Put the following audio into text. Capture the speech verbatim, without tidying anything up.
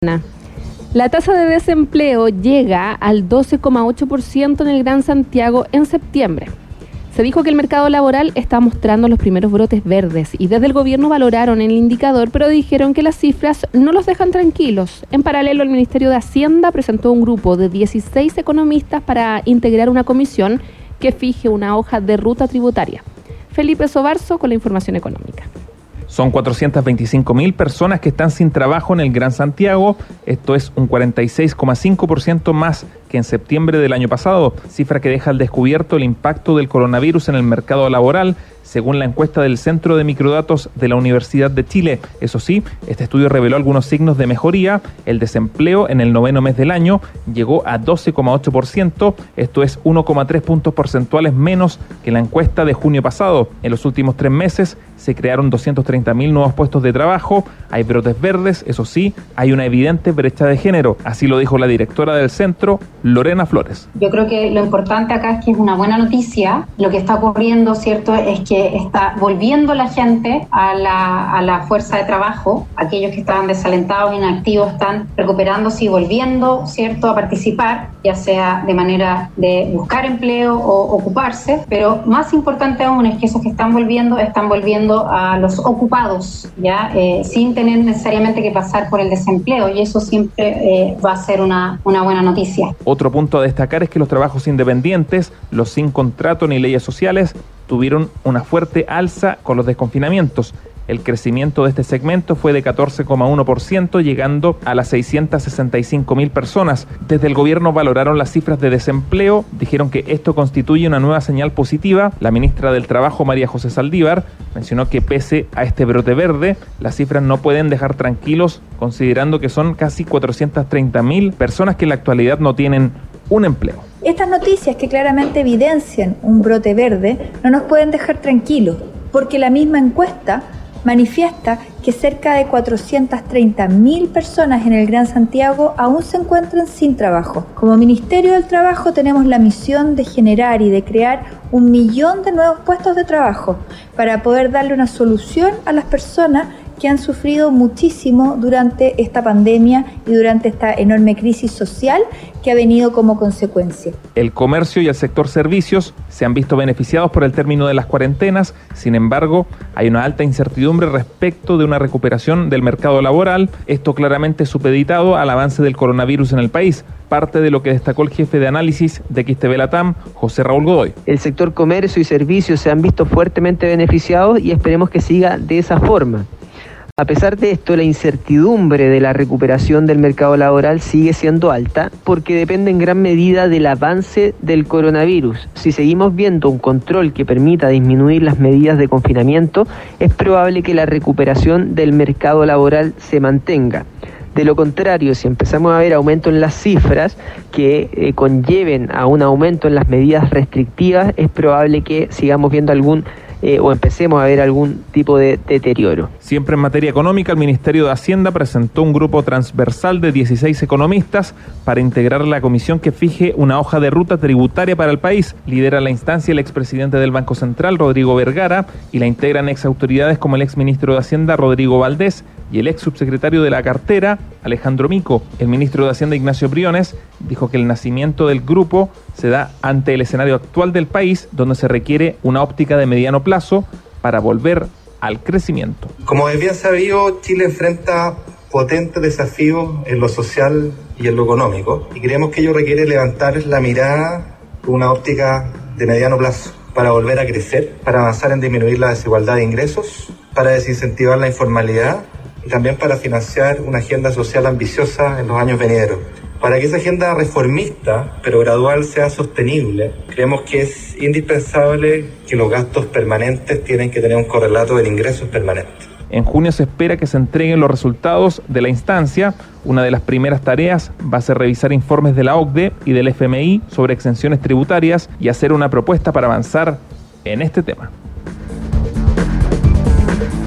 La tasa de desempleo llega al doce coma ocho por ciento en el Gran Santiago en septiembre. Se dijo que el mercado laboral está mostrando los primeros brotes verdes y desde el gobierno valoraron el indicador, pero dijeron que las cifras no los dejan tranquilos. En paralelo, el Ministerio de Hacienda presentó un grupo de dieciséis economistas para integrar una comisión que fije una hoja de ruta tributaria. Felipe Sobarzo con la información económica. Son cuatrocientas veinticinco mil personas que están sin trabajo en el Gran Santiago. Esto es un cuarenta y seis coma cinco por ciento más que en septiembre del año pasado, cifra que deja al descubierto el impacto del coronavirus en el mercado laboral, según la encuesta del Centro de Microdatos de la Universidad de Chile. Eso sí, este estudio reveló algunos signos de mejoría. El desempleo en el noveno mes del año llegó a doce coma ocho por ciento, esto es uno coma tres puntos porcentuales menos que la encuesta de junio pasado. En los últimos tres meses se crearon doscientos treinta mil nuevos puestos de trabajo, hay brotes verdes, eso sí, hay una evidente brecha de género. Así lo dijo la directora del centro, Lorena Flores. Yo creo que lo importante acá es que es una buena noticia. Lo que está ocurriendo, ¿cierto?, es que está volviendo la gente a la, a la fuerza de trabajo. Aquellos que estaban desalentados, inactivos, están recuperándose y volviendo, ¿cierto?, a participar, ya sea de manera de buscar empleo o ocuparse. Pero más importante aún es que esos que están volviendo, están volviendo a los ocupados, ya eh, sin tener necesariamente que pasar por el desempleo, y eso siempre eh, va a ser una, una buena noticia. Otro punto a destacar es que los trabajos independientes, los sin contrato ni leyes sociales, tuvieron una fuerte alza con los desconfinamientos. El crecimiento de este segmento fue de catorce coma uno por ciento, llegando a las seiscientas sesenta y cinco mil personas. Desde el gobierno valoraron las cifras de desempleo, dijeron que esto constituye una nueva señal positiva. La ministra del Trabajo, María José Saldívar, mencionó que pese a este brote verde, las cifras no pueden dejar tranquilos, considerando que son casi cuatrocientas treinta mil personas que en la actualidad no tienen un empleo. Estas noticias que claramente evidencian un brote verde no nos pueden dejar tranquilos, porque la misma encuesta manifiesta que cerca de cuatrocientas treinta mil personas en el Gran Santiago aún se encuentran sin trabajo. Como Ministerio del Trabajo tenemos la misión de generar y de crear un millón de nuevos puestos de trabajo para poder darle una solución a las personas que han sufrido muchísimo durante esta pandemia y durante esta enorme crisis social que ha venido como consecuencia. El comercio y el sector servicios se han visto beneficiados por el término de las cuarentenas. Sin embargo, hay una alta incertidumbre respecto de una recuperación del mercado laboral. Esto claramente supeditado al avance del coronavirus en el país. Parte de lo que destacó el jefe de análisis de X T V Latam, José Raúl Godoy. El sector comercio y servicios se han visto fuertemente beneficiados y esperemos que siga de esa forma. A pesar de esto, la incertidumbre de la recuperación del mercado laboral sigue siendo alta porque depende en gran medida del avance del coronavirus. Si seguimos viendo un control que permita disminuir las medidas de confinamiento, es probable que la recuperación del mercado laboral se mantenga. De lo contrario, si empezamos a ver aumento en las cifras que eh, conlleven a un aumento en las medidas restrictivas, es probable que sigamos viendo algún Eh, o empecemos a ver algún tipo de deterioro. Siempre en materia económica, el Ministerio de Hacienda presentó un grupo transversal de dieciséis economistas para integrar la comisión que fije una hoja de ruta tributaria para el país. Lidera la instancia el expresidente del Banco Central, Rodrigo Vergara, y la integran exautoridades como el exministro de Hacienda, Rodrigo Valdés, y el ex subsecretario de la cartera, Alejandro Mico. El ministro de Hacienda, Ignacio Briones, dijo que el nacimiento del grupo se da ante el escenario actual del país, donde se requiere una óptica de mediano plazo para volver al crecimiento. Como es bien sabido, Chile enfrenta potentes desafíos en lo social y en lo económico, y creemos que ello requiere levantar la mirada con una óptica de mediano plazo para volver a crecer, para avanzar en disminuir la desigualdad de ingresos, para desincentivar la informalidad y también para financiar una agenda social ambiciosa en los años venideros. Para que esa agenda reformista, pero gradual, sea sostenible, creemos que es indispensable que los gastos permanentes tienen que tener un correlato del ingreso permanente. En junio se espera que se entreguen los resultados de la instancia. Una de las primeras tareas va a ser revisar informes de la O C D E y del F M I sobre exenciones tributarias y hacer una propuesta para avanzar en este tema.